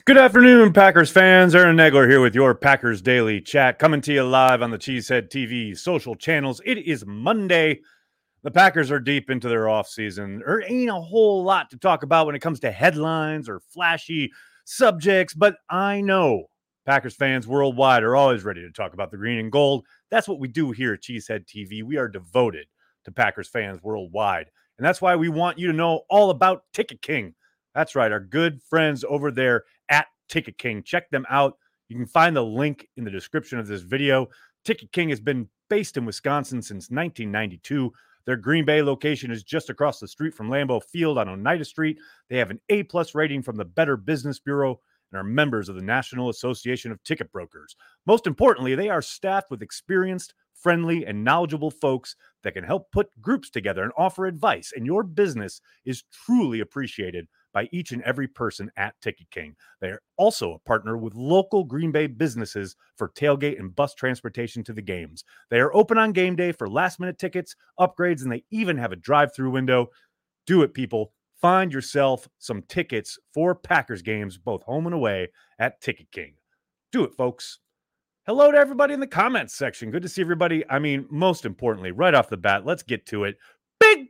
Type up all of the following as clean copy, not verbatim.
Good afternoon, Packers fans. Aaron Negler here with your Packers Daily Chat, coming to you live on the Cheesehead TV social channels. It is Monday. The Packers are deep into their offseason. There ain't a whole lot to talk about when it comes to headlines or flashy subjects, but I know Packers fans worldwide are always ready to talk about the green and gold. That's what we do here at Cheesehead TV. We are devoted to Packers fans worldwide, and that's why we want you to know all about Ticket King. That's right, our good friends over there at Ticket King. Check them out. You can find the link in the description of this video. Ticket King has been based in Wisconsin since 1992. Their Green Bay location is just across the street from Lambeau Field on Oneida Street. They have an A-plus rating from the Better Business Bureau and are members of the National Association of Ticket Brokers. Most importantly, they are staffed with experienced, friendly, and knowledgeable folks that can help put groups together and offer advice, and your business is truly appreciated by each and every person at Ticket King. They are also a partner with local Green Bay businesses for tailgate and bus transportation to the games. They are open on game day for last-minute tickets, upgrades, and they even have a drive-through window. Do it, people. Find yourself some tickets for Packers games, both home and away, at Ticket King. Do it, folks. Hello to everybody in the comments section. Good to see everybody. I mean, most importantly, right off the bat, let's get to it. Big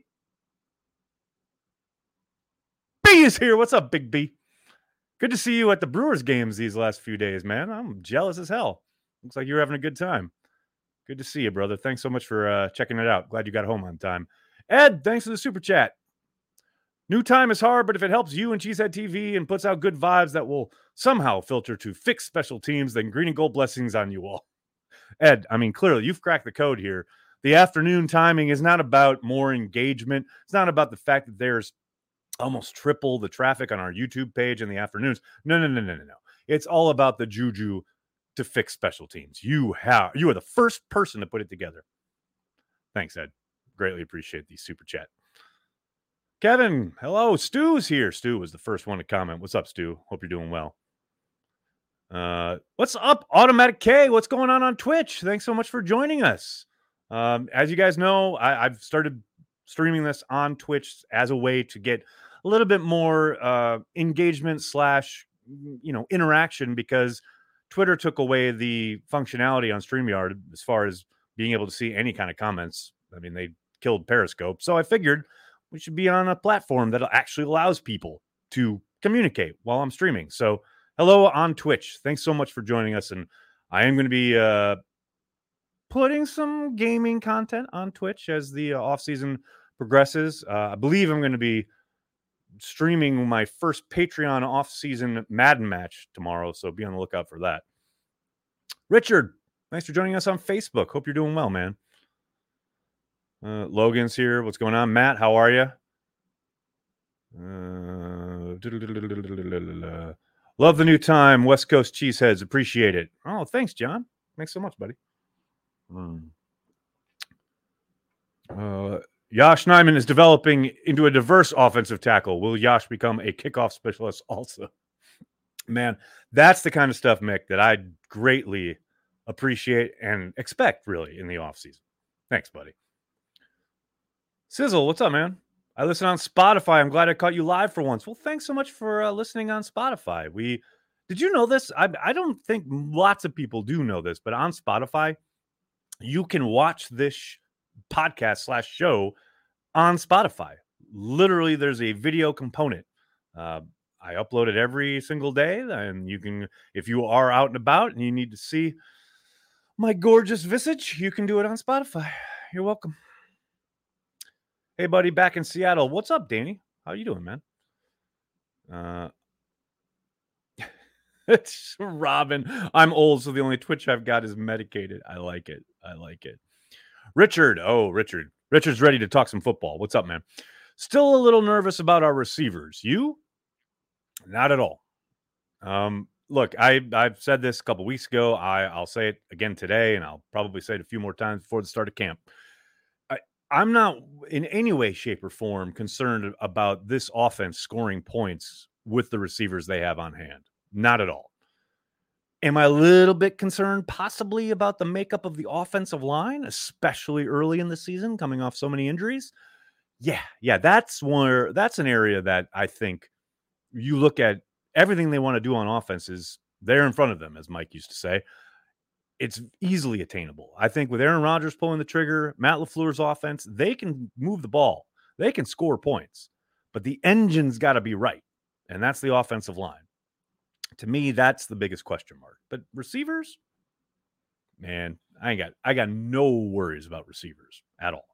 B is here. What's up, Big B? Good to see you at the Brewers games these last few days, man. I'm jealous as hell. Looks like you're having a good time. Good to see you, brother. Thanks so much for checking it out. Glad you got home on time. Ed, thanks for the super chat. New time is hard, but if it helps you and Cheesehead TV and puts out good vibes that will somehow filter to fix special teams, then green and gold blessings on you all. Ed, I mean, clearly you've cracked the code here. The afternoon timing is not about more engagement. It's not about the fact that there's almost triple the traffic on our YouTube page in the afternoons. No. It's all about the juju to fix special teams. You are the first person to put it together. Thanks, Ed. Greatly appreciate the super chat. Kevin, hello. Stu's here. Stu was the first one to comment. What's up, Stu? Hope you're doing well. What's up, Automatic K? What's going on Twitch? Thanks so much for joining us. As you guys know, I've started streaming this on Twitch as a way to get a little bit more engagement / interaction, because Twitter took away the functionality on StreamYard as far as being able to see any kind of comments. I mean, they killed Periscope. So I figured we should be on a platform that actually allows people to communicate while I'm streaming. So hello on Twitch. Thanks so much for joining us. And I am going to be putting some gaming content on Twitch as the offseason progresses. I believe I'm going to be streaming my first Patreon off-season Madden match tomorrow, so be on the lookout for that. Richard, thanks for joining us on Facebook. Hope you're doing well, man. Logan's here. What's going on? Matt, how are you? Love the new time. West Coast Cheeseheads. Appreciate it. Oh, thanks, John. Thanks so much, buddy. Yosh Nijman is developing into a diverse offensive tackle. Will Yosh become a kickoff specialist also? Man, that's the kind of stuff, Mick, that I greatly appreciate and expect, really, in the offseason. Thanks, buddy. Sizzle, what's up, man? I listen on Spotify. I'm glad I caught you live for once. Well, thanks so much for listening on Spotify. Did you know this? I don't think lots of people do know this, but on Spotify, you can watch this podcast / show on Spotify. Literally, there's a video component. I upload it every single day, and you can, if you are out and about and you need to see my gorgeous visage, you can do it on Spotify. You're welcome. Hey, buddy, back in Seattle. What's up, Danny? How you doing, man? It's Robin. I'm old, so the only Twitch I've got is medicated. I like it. Richard. Oh, Richard. Richard's ready to talk some football. What's up, man? Still a little nervous about our receivers. You? Not at all. Look, I've said this a couple weeks ago. I'll say it again today, and I'll probably say it a few more times before the start of camp. I'm not in any way, shape, or form concerned about this offense scoring points with the receivers they have on hand. Not at all. Am I a little bit concerned possibly about the makeup of the offensive line, especially early in the season, coming off so many injuries? Yeah, that's an area that I think you look at everything they want to do on offense is there in front of them, as Mike used to say. It's easily attainable. I think with Aaron Rodgers pulling the trigger, Matt LaFleur's offense, they can move the ball. They can score points, but the engine's got to be right. And that's the offensive line. To me, that's the biggest question mark. But receivers, man, I got no worries about receivers at all.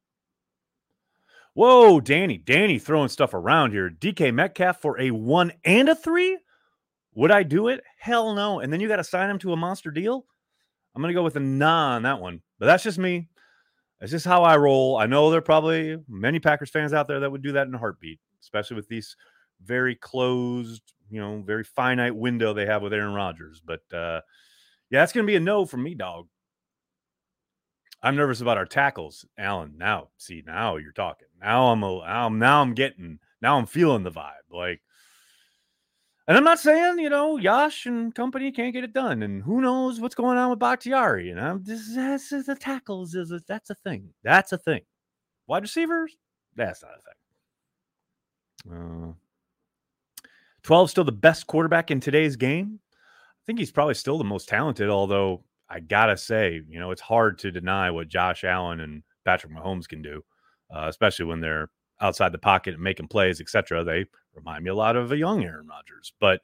Whoa, Danny throwing stuff around here. DK Metcalf for a 1 and a 3? Would I do it? Hell no. And then you got to sign him to a monster deal? I'm going to go with a nah on that one. But that's just me. That's just how I roll. I know there are probably many Packers fans out there that would do that in a heartbeat, especially with these very closed, very finite window they have with Aaron Rodgers. But yeah, that's going to be a no from me, dog. I'm nervous about our tackles, Alan. Now you're talking. Now I'm feeling the vibe. Like, and I'm not saying, Yash and company can't get it done. And who knows what's going on with Bakhtiari. That's the tackles that's a thing. That's a thing. Wide receivers, that's not a thing. 12 still the best quarterback in today's game. I think he's probably still the most talented, although I gotta say, it's hard to deny what Josh Allen and Patrick Mahomes can do, especially when they're outside the pocket and making plays, etc. They remind me a lot of a young Aaron Rodgers. But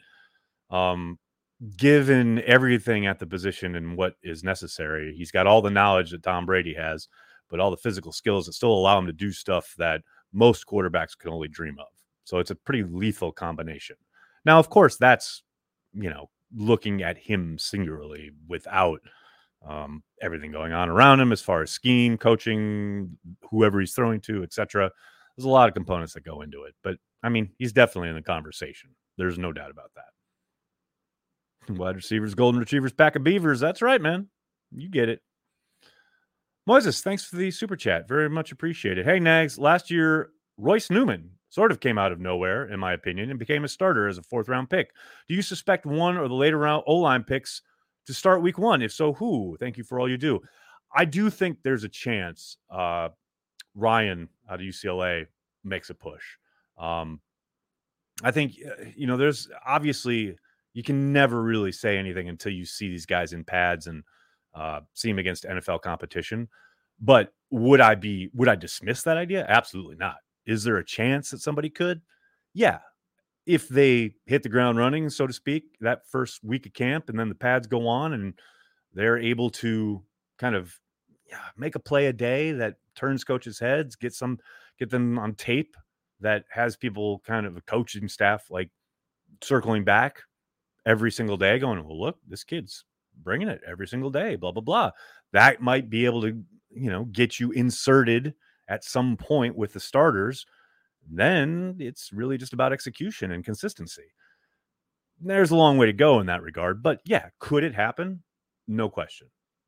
given everything at the position and what is necessary, he's got all the knowledge that Tom Brady has, but all the physical skills that still allow him to do stuff that most quarterbacks can only dream of. So it's a pretty lethal combination. Now, of course, that's, looking at him singularly without everything going on around him as far as scheme, coaching, whoever he's throwing to, etc. There's a lot of components that go into it. But, he's definitely in the conversation. There's no doubt about that. Wide receivers, golden retrievers, pack of beavers. That's right, man. You get it. Moises, thanks for the super chat. Very much appreciated. Hey, Nags, last year, Royce Newman sort of came out of nowhere, in my opinion, and became a starter as a 4th-round pick. Do you suspect one or the later round O-line picks to start week 1? If so, who? Thank you for all you do. I do think there's a chance Ryan out of UCLA makes a push. I think, there's obviously, you can never really say anything until you see these guys in pads and see them against NFL competition. But would I dismiss that idea? Absolutely not. Is there a chance that somebody could? Yeah. If they hit the ground running, so to speak, that first week of camp, and then the pads go on and they're able to kind of make a play a day that turns coaches' heads, get them on tape that has people kind of a coaching staff like circling back every single day going, well, look, this kid's bringing it every single day, blah, blah, blah. That might be able to, get you inserted at some point with the starters. Then it's really just about execution and consistency. There's a long way to go in that regard, but yeah, could it happen? No question.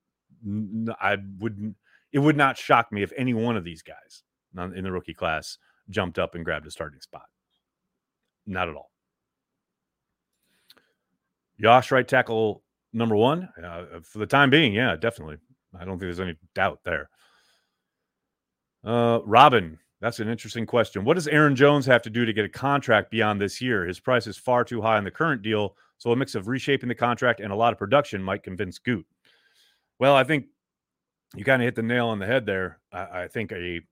It would not shock me if any one of these guys in the rookie class jumped up and grabbed a starting spot. Not at all. Josh, right tackle number 1 for the time being. Yeah, definitely. I don't think there's any doubt there. Robin, that's an interesting question. What does Aaron Jones have to do to get a contract beyond this year? His price is far too high on the current deal, so a mix of reshaping the contract and a lot of production might convince Goot. Well, I think you kind of hit the nail on the head there. I think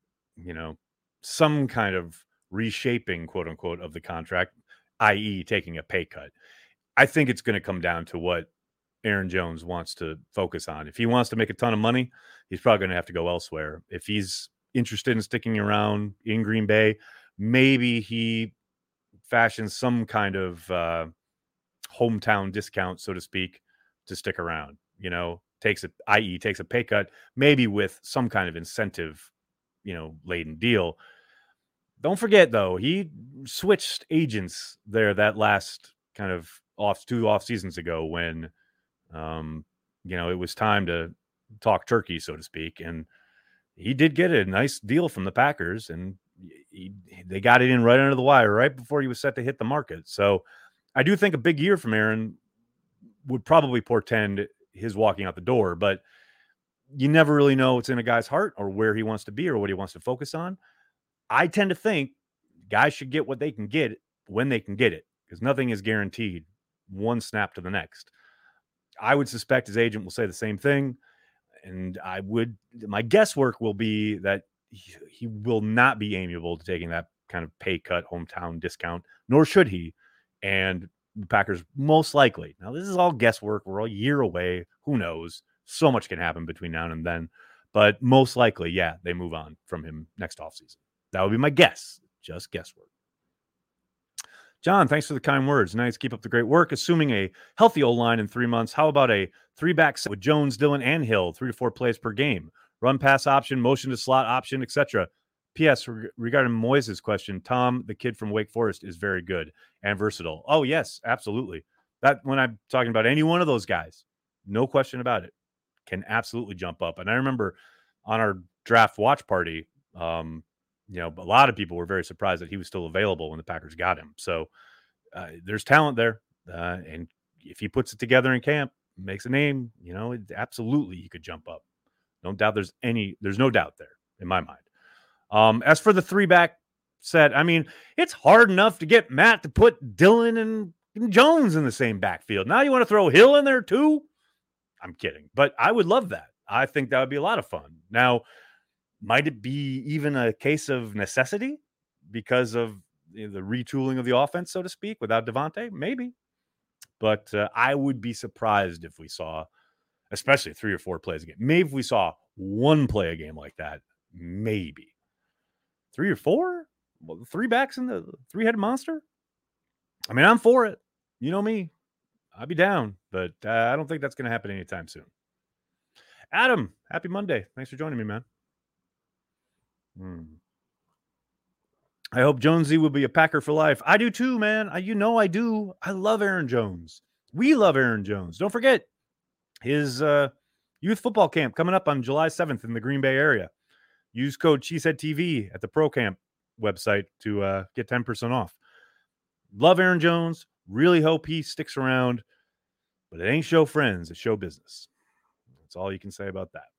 some kind of reshaping, quote unquote, of the contract, i.e. taking a pay cut. I think it's going to come down to what Aaron Jones wants to focus on. If he wants to make a ton of money, he's probably going to have to go elsewhere. If he's interested in sticking around in Green Bay, maybe he fashions some kind of hometown discount, so to speak, to stick around, takes a pay cut, maybe with some kind of incentive, laden deal. Don't forget though, he switched agents there that last kind of two off seasons ago when, it was time to talk turkey, so to speak. And he did get a nice deal from the Packers, and they got it in right under the wire right before he was set to hit the market. So I do think a big year from Aaron would probably portend his walking out the door, but you never really know what's in a guy's heart or where he wants to be or what he wants to focus on. I tend to think guys should get what they can get when they can get it, because nothing is guaranteed one snap to the next. I would suspect his agent will say the same thing. And my guesswork will be that he will not be amiable to taking that kind of pay cut, hometown discount, nor should he. And the Packers most likely, now this is all guesswork. We're a year away. Who knows? So much can happen between now and then. But most likely, yeah, they move on from him next offseason. That would be my guess. Just guesswork. John, thanks for the kind words. Nice. Keep up the great work. Assuming a healthy O-line in 3 months, how about a 3-back set with Jones, Dillon, and Hill, 3 to 4 plays per game? Run pass option, motion to slot option, etc. P.S. Regarding Moises' question, Tom, the kid from Wake Forest, is very good and versatile. Oh, yes, absolutely. That when I'm talking about any one of those guys, no question about it, can absolutely jump up. And I remember on our draft watch party, a lot of people were very surprised that he was still available when the Packers got him. So there's talent there. And if he puts it together in camp, makes a name, absolutely he could jump up. No doubt there's no doubt there in my mind. As for the 3-back set, I mean, it's hard enough to get Matt to put Dillon and Jones in the same backfield. Now you want to throw Hill in there too? I'm kidding. But I would love that. I think that would be a lot of fun. Now, might it be even a case of necessity because of the retooling of the offense, so to speak, without Devontae? Maybe. But I would be surprised if we saw, especially 3 or 4 plays a game. Maybe if we saw one play a game like that, maybe. 3 or 4? Well, 3 backs in the 3-headed monster? I mean, I'm for it. You know me. I'd be down, but I don't think that's going to happen anytime soon. Adam, happy Monday. Thanks for joining me, man. I hope Jonesy will be a Packer for life. I do too, man. I do. I love Aaron Jones. We love Aaron Jones. Don't forget his youth football camp coming up on July 7th in the Green Bay area. Use code CheeseheadTV at the Pro Camp website to get 10% off. Love Aaron Jones. Really hope he sticks around. But it ain't show friends. It's show business. That's all you can say about that.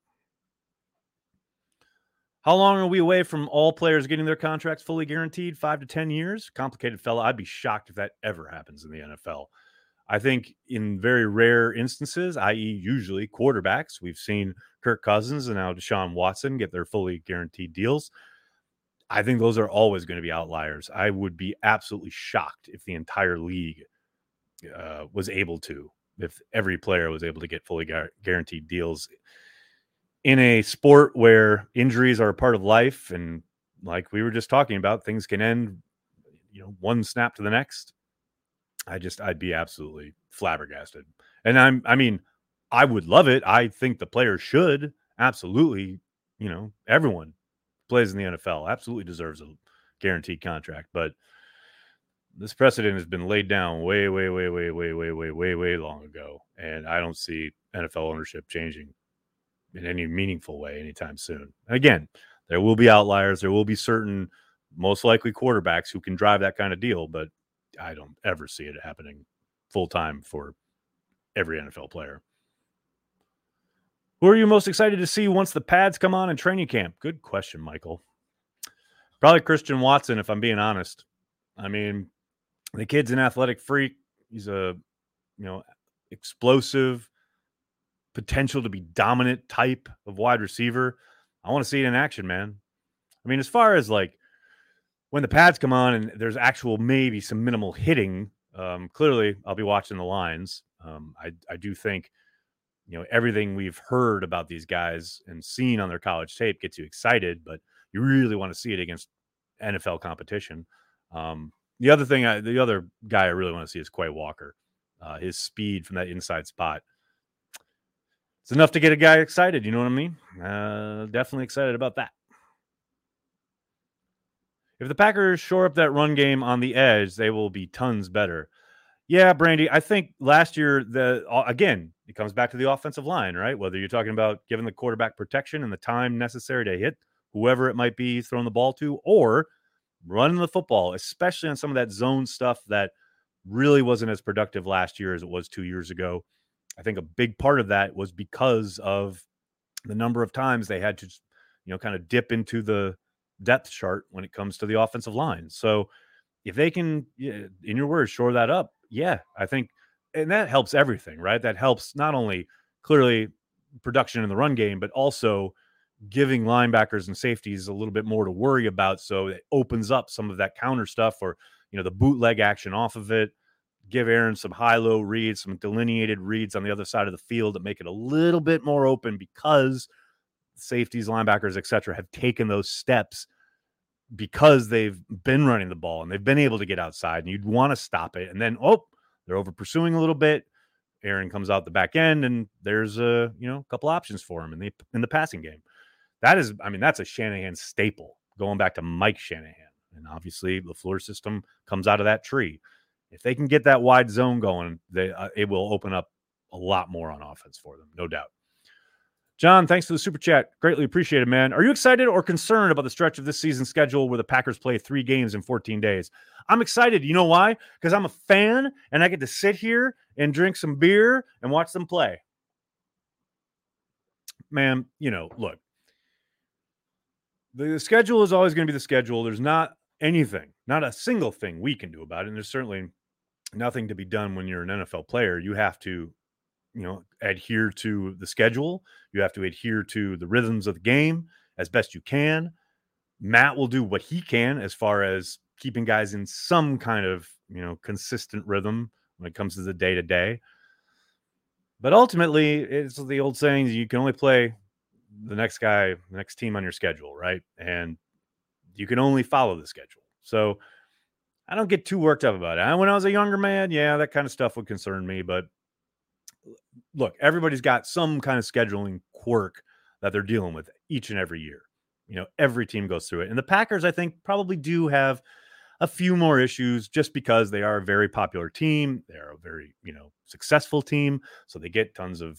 How long are we away from all players getting their contracts fully guaranteed? 5 to 10 years? Complicated fella. I'd be shocked if that ever happens in the NFL. I think in very rare instances, i.e. usually quarterbacks, we've seen Kirk Cousins and now Deshaun Watson get their fully guaranteed deals. I think those are always going to be outliers. I would be absolutely shocked if the entire league was able to, if every player was able to get fully guaranteed deals in a sport where injuries are a part of life. And like we were just talking about, things can end, one snap to the next. I'd be absolutely flabbergasted. And I would love it. I think the players should absolutely, everyone plays in the NFL absolutely deserves a guaranteed contract, but this precedent has been laid down way long ago. And I don't see NFL ownership changing in any meaningful way anytime soon. Again, there will be outliers. There will be certain, most likely quarterbacks who can drive that kind of deal, but I don't ever see it happening full time for every NFL player. Who are you most excited to see once the pads come on in training camp? Good question, Michael. Probably Christian Watson, if I'm being honest. I mean, the kid's an athletic freak. He's a, explosive, potential to be dominant type of wide receiver. I want to see it in action, man. I mean, as far as like when the pads come on and there's actual maybe some minimal hitting, clearly I'll be watching the lines. I do think, everything we've heard about these guys and seen on their college tape gets you excited, but you really want to see it against NFL competition. The other guy I really want to see is Quay Walker. His speed from that inside spot. It's enough to get a guy excited. You know what I mean? Definitely excited about that. If the Packers shore up that run game on the edge, they will be tons better. Yeah, Brandy, I think last year, again, it comes back to the offensive line, right? Whether you're talking about giving the quarterback protection and the time necessary to hit whoever it might be throwing the ball to, or running the football, especially on some of that zone stuff that really wasn't as productive last year as it was 2 years ago. I think a big part of that was because of the number of times they had to, kind of dip into the depth chart when it comes to the offensive line. So if they can, in your words, shore that up, yeah, I think, and that helps everything, right? That helps not only clearly production in the run game, but also giving linebackers and safeties a little bit more to worry about. So it opens up some of that counter stuff or, the bootleg action off of it. Give Aaron some high-low reads, some delineated reads on the other side of the field that make it a little bit more open because safeties, linebackers, etc., have taken those steps because they've been running the ball and they've been able to get outside, and you'd want to stop it. And then, they're over pursuing a little bit. Aaron comes out the back end, and there's a couple options for him in the passing game. That's a Shanahan staple going back to Mike Shanahan, and obviously LaFleur's system comes out of that tree. If they can get that wide zone going, it will open up a lot more on offense for them, no doubt. John, thanks for the super chat. Greatly appreciated, man. Are you excited or concerned about the stretch of this season's schedule where the Packers play 3 games in 14 days? I'm excited. You know why? Because I'm a fan and I get to sit here and drink some beer and watch them play. Man, look, the schedule is always going to be the schedule. There's not a single thing we can do about it. And there's certainly nothing to be done when you're an NFL player. You have to, adhere to the schedule. You have to adhere to the rhythms of the game as best you can. Matt will do what he can as far as keeping guys in some kind of, consistent rhythm when it comes to the day-to-day. But ultimately, it's the old saying, you can only play the next team on your schedule, right? And you can only follow the schedule. So I don't get too worked up about it. When I was a younger man, yeah, that kind of stuff would concern me. But look, everybody's got some kind of scheduling quirk that they're dealing with each and every year. Every team goes through it. And the Packers, I think, probably do have a few more issues just because they are a very popular team. They're a very, successful team. So they get tons of,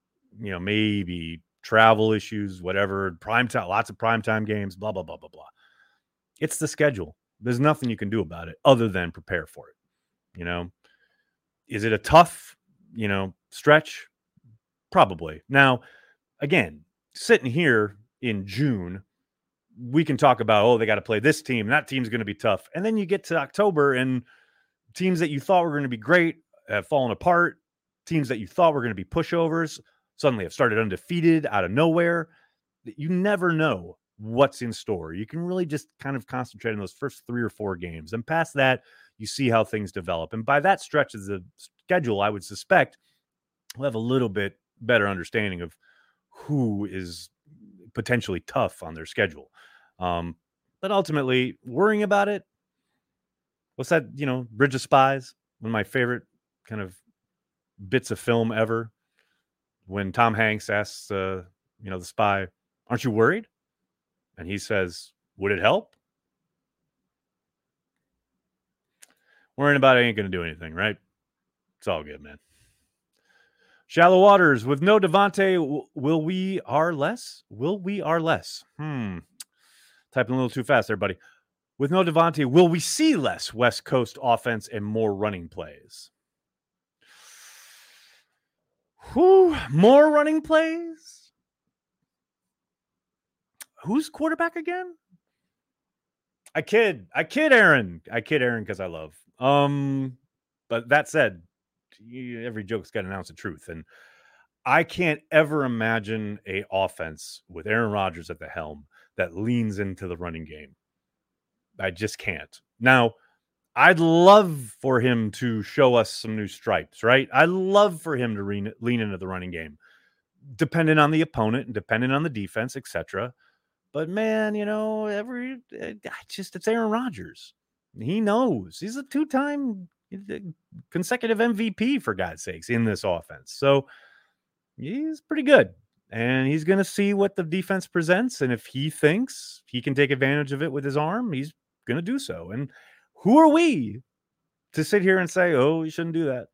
maybe travel issues, whatever, primetime, lots of primetime games, blah, blah, blah, blah, blah. It's the schedule. There's nothing you can do about it other than prepare for it. Is it a tough, stretch? Probably. Now, again, sitting here in June, we can talk about, they got to play this team. That team's going to be tough. And then you get to October and teams that you thought were going to be great have fallen apart. Teams that you thought were going to be pushovers suddenly have started undefeated out of nowhere. You never know what's in store. You can really just kind of concentrate on those first 3 or 4 games. And past that, you see how things develop. And by that stretch of the schedule, I would suspect we'll have a little bit better understanding of who is potentially tough on their schedule. But ultimately, worrying about it, what's that, Bridge of Spies? One of my favorite kind of bits of film ever. When Tom Hanks asks, the spy, aren't you worried? And he says, would it help? Worrying about it ain't going to do anything, right? It's all good, man. Shallow Waters, with no Devontae, will we are less? Typing a little too fast there, buddy. With no Devontae, will we see less West Coast offense and more running plays? More running plays? Who's quarterback again? I kid Aaron. Because I love. But that said, every joke's got an ounce of truth. And I can't ever imagine a offense with Aaron Rodgers at the helm that leans into the running game. I just can't. Now, I'd love for him to show us some new stripes, right? I'd love for him to lean into the running game, depending on the opponent and depending on the defense, etc. But man, it's Aaron Rodgers. He knows. He's a 2-time consecutive MVP, for God's sakes, in this offense. So he's pretty good. And he's going to see what the defense presents. And if he thinks he can take advantage of it with his arm, he's going to do so. And who are we to sit here and say, you shouldn't do that?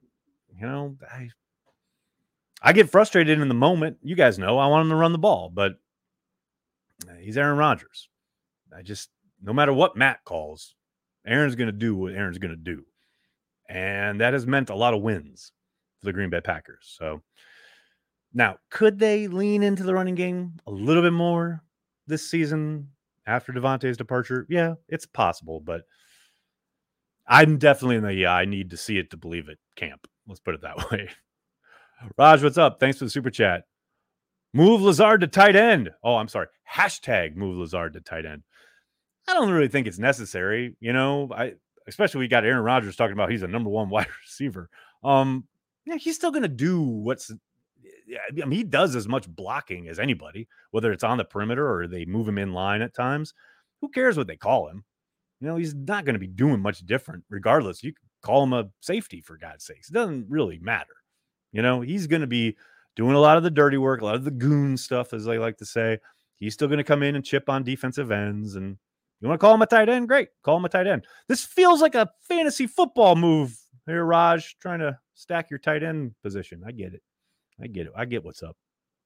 I get frustrated in the moment. You guys know I want him to run the ball, but he's Aaron Rodgers. No matter what Matt calls, Aaron's going to do what Aaron's going to do. And that has meant a lot of wins for the Green Bay Packers. So now, could they lean into the running game a little bit more this season after Devontae's departure? Yeah, it's possible, but I'm definitely in the I need to see it to believe it camp. Let's put it that way. Raj, what's up? Thanks for the super chat. Move Lazard to tight end. Oh, I'm sorry. Hashtag move Lazard to tight end. I don't really think it's necessary. Especially we got Aaron Rodgers talking about he's a number one wide receiver. He's still going to do he does as much blocking as anybody, whether it's on the perimeter or they move him in line at times. Who cares what they call him? He's not going to be doing much different regardless. You can call him a safety for God's sakes. It doesn't really matter. He's going to be doing a lot of the dirty work, a lot of the goon stuff, as they like to say. He's still going to come in and chip on defensive ends. And you want to call him a tight end? Great. Call him a tight end. This feels like a fantasy football move here, Raj, trying to stack your tight end position. I get it. I get what's up.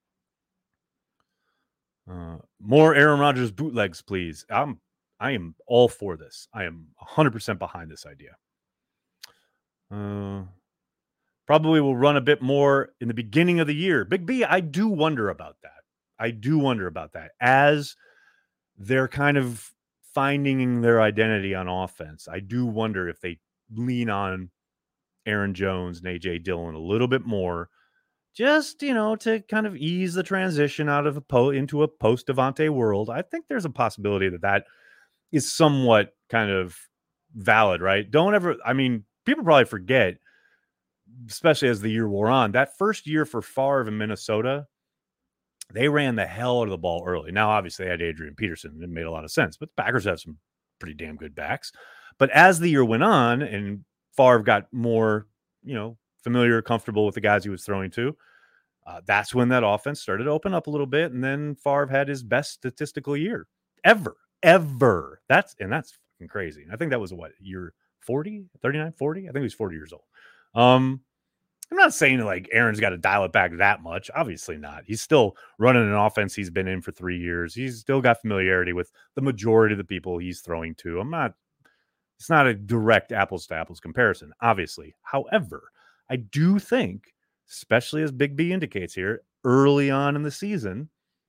More Aaron Rodgers bootlegs, please. I am all for this. I am 100% behind this idea. Probably will run a bit more in the beginning of the year. Big B, I do wonder about that. As they're kind of finding their identity on offense, I do wonder if they lean on Aaron Jones and A.J. Dillon a little bit more, just, to kind of ease the transition out of into a post-Devontae world. I think there's a possibility that is somewhat kind of valid, right? People probably forget, especially as the year wore on, that first year for Favre in Minnesota, they ran the hell out of the ball early. Now, obviously, they had Adrian Peterson. It made a lot of sense, but the Packers have some pretty damn good backs. But as the year went on and Favre got more, familiar, comfortable with the guys he was throwing to, that's when that offense started to open up a little bit. And then Favre had his best statistical year ever. That's fucking crazy. And I think that was year 40, 39, 40? I think he was 40 years old. I'm not saying like Aaron's got to dial it back that much. Obviously not. He's still running an offense he's been in for 3 years. He's still got familiarity with the majority of the people he's throwing to. It's not a direct apples to apples comparison, obviously. However, I do think, especially as Big B indicates here, early on in the season,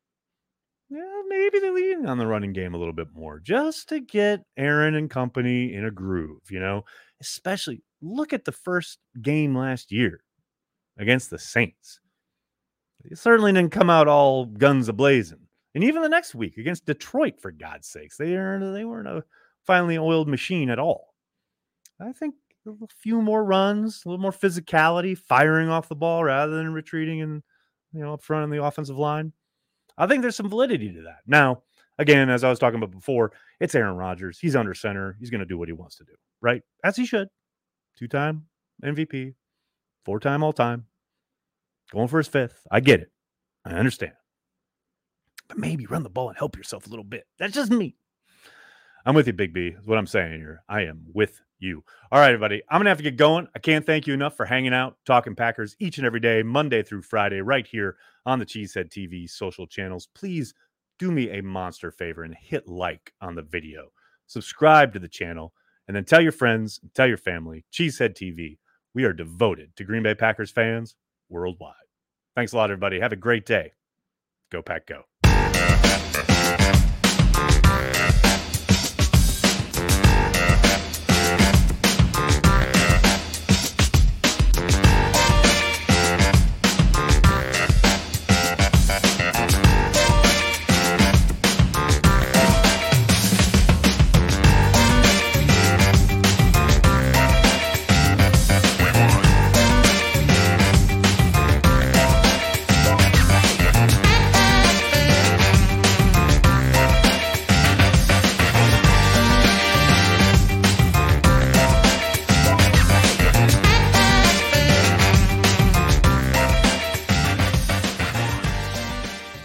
maybe they're leaning on the running game a little bit more just to get Aaron and company in a groove, especially look at the first game last year against the Saints. They certainly didn't come out all guns a-blazing. And even the next week against Detroit, for God's sakes, they weren't a finely oiled machine at all. I think a few more runs, a little more physicality, firing off the ball rather than retreating and, up front in the offensive line. I think there's some validity to that. Now, again, as I was talking about before, it's Aaron Rodgers. He's under center. He's going to do what he wants to do, right? As he should. 2-time MVP, 4-time all-time, going for his 5th. I get it. I understand. But maybe run the ball and help yourself a little bit. That's just me. I'm with you, Big B, is what I'm saying here. I am with you. All right, everybody. I'm going to have to get going. I can't thank you enough for hanging out, talking Packers each and every day, Monday through Friday, right here on the Cheesehead TV social channels. Please do me a monster favor and hit like on the video. Subscribe to the channel, and then tell your friends, tell your family, Cheesehead TV. We are devoted to Green Bay Packers fans worldwide. Thanks a lot, everybody. Have a great day. Go Pack, go.